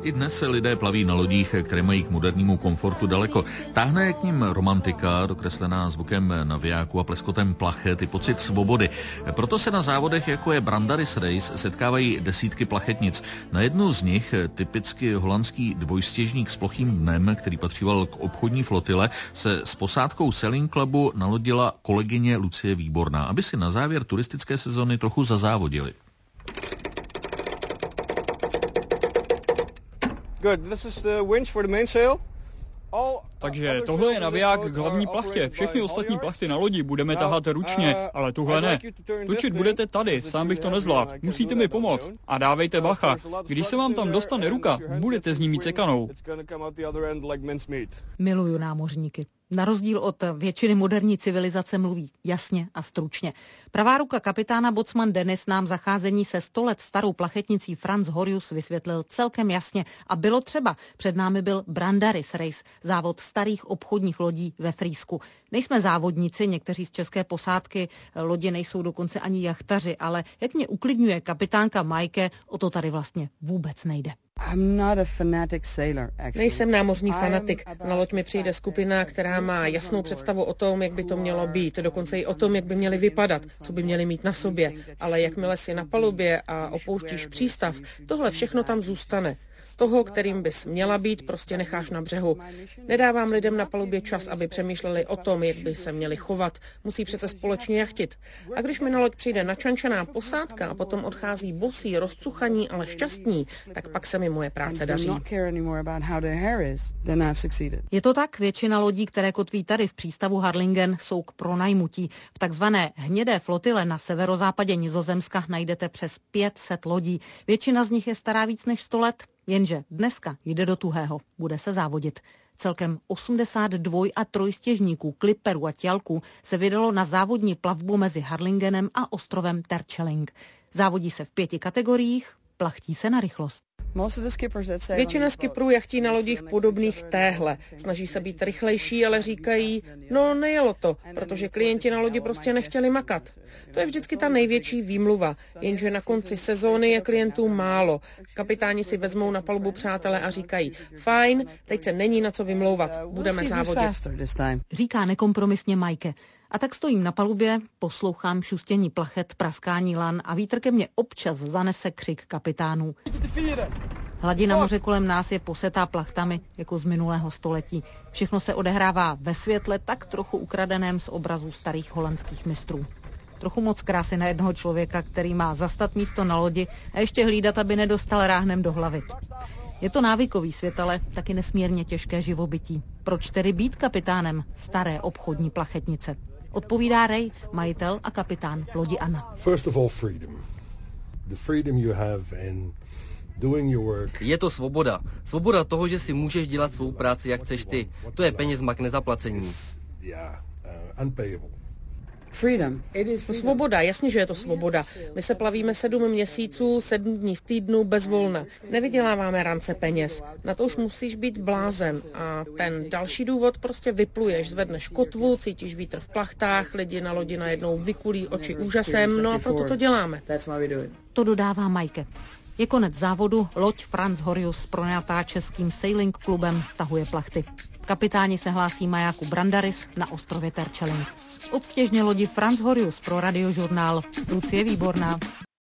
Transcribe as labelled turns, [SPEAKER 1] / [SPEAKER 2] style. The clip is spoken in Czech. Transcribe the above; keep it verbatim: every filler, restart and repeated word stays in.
[SPEAKER 1] I dnes se lidé plaví na lodích, které mají k modernímu komfortu daleko. Táhne k nim romantika, dokreslená zvukem navijáku a pleskotem plachet, i pocit svobody. Proto se na závodech, jako je Brandaris Race, setkávají desítky plachetnic. Na jednu z nich, typicky holandský dvojstěžník s plochým dnem, který patříval k obchodní flotile, se s posádkou Sailing Clubu nalodila kolegyně Lucie Výborná, aby si na závěr turistické sezony trochu zazávodili.
[SPEAKER 2] Takže tohle je naviják k hlavní plachtě. Všechny ostatní plachty na lodi budeme tahat ručně, ale tuhle ne. Točit budete tady, sám bych to nezvládl. Musíte mi pomoct. A dávejte bacha. Když se vám tam dostane ruka, budete z ní mít sekanou.
[SPEAKER 3] Miluju námořníky. Na rozdíl od většiny moderní civilizace mluví jasně a stručně. Pravá ruka kapitána bocman Dennis nám zacházení se sto let starou plachetnicí Franz Horius vysvětlil celkem jasně a bylo třeba. Před námi byl Brandaris Race, závod starých obchodních lodí ve Frýsku. Nejsme závodníci, někteří z české posádky lodi nejsou dokonce ani jachtaři, ale jak mě uklidňuje kapitánka Majke, o to tady vlastně vůbec nejde.
[SPEAKER 4] Nejsem námořní fanatik. Na loď mi přijde skupina, která má jasnou představu o tom, jak by to mělo být, dokonce i o tom, jak by měli vypadat, co by měli mít na sobě. Ale jakmile si na palubě a opouštíš přístav, tohle všechno tam zůstane. Toho, kterým bys měla být, prostě necháš na břehu. Nedávám lidem na palubě čas, aby přemýšleli o tom, jak by se měli chovat. Musí přece společně jachtit. A když mi na loď přijde načančená posádka a potom odchází bosí, rozcuchaní, ale šťastní, tak pak se mi moje práce daří.
[SPEAKER 3] Je to tak, většina lodí, které kotví tady v přístavu Harlingen, jsou k pronajmutí. V takzvané hnědé flotile na severozápadě Nizozemska najdete přes pět set lodí. Většina z nich je stará víc než sto let. Jenže dneska jde do tuhého, bude se závodit. Celkem osmdesát dvoj a trojstěžníků, kliperů a tělků se vydalo na závodní plavbu mezi Harlingenem a ostrovem Terschelling. Závodí se v pěti kategoriích, plachtí se na rychlost.
[SPEAKER 4] Většina skiprů jachtí na lodích podobných téhle. Snaží se být rychlejší, ale říkají, no nejelo to, protože klienti na lodi prostě nechtěli makat. To je vždycky ta největší výmluva, jenže na konci sezóny je klientů málo. Kapitáni si vezmou na palubu přátele a říkají, fajn, teď se není na co vymlouvat, budeme závodit.
[SPEAKER 3] Říká nekompromisně Majke. A tak stojím na palubě, poslouchám šustění plachet, praskání lan a vítr ke mně občas zanese křik kapitánů. Hladina moře kolem nás je posetá plachtami, jako z minulého století. Všechno se odehrává ve světle tak trochu ukradeném z obrazů starých holandských mistrů. Trochu moc krásy na jednoho člověka, který má zastat místo na lodi a ještě hlídat, aby nedostal ráhnem do hlavy. Je to návykový svět, ale taky nesmírně těžké živobytí. Proč tedy být kapitánem staré obchodní plachetnice? Odpovídá Ray, majitel a kapitán lodi Anna.
[SPEAKER 5] First of all, freedom. The freedom you have in doing your work.
[SPEAKER 6] Je to svoboda. Svoboda toho, že si můžeš dělat svou práci, jak chceš ty. To je penězma k nezaplacení.
[SPEAKER 5] Yeah, uh, unpayable.
[SPEAKER 4] Svoboda, jasně, že je to svoboda. My se plavíme sedm měsíců, sedm dní v týdnu bez volna. Nevyděláváme rance peněz. Na to už musíš být blázen. A ten další důvod, prostě vypluješ, zvedneš kotvu, cítíš vítr v plachtách, lidi na lodi najednou vykulí oči úžasem, no a proto to děláme.
[SPEAKER 3] To dodává Majke. Je konec závodu, loď Franz Horius pronajatá českým Sailing klubem stahuje plachty. Kapitáni se hlásí majáku Brandaris na ostrově Terschelling. Od vtěžně lodi Franz Horius pro Radiožurnál Lucie Výborná.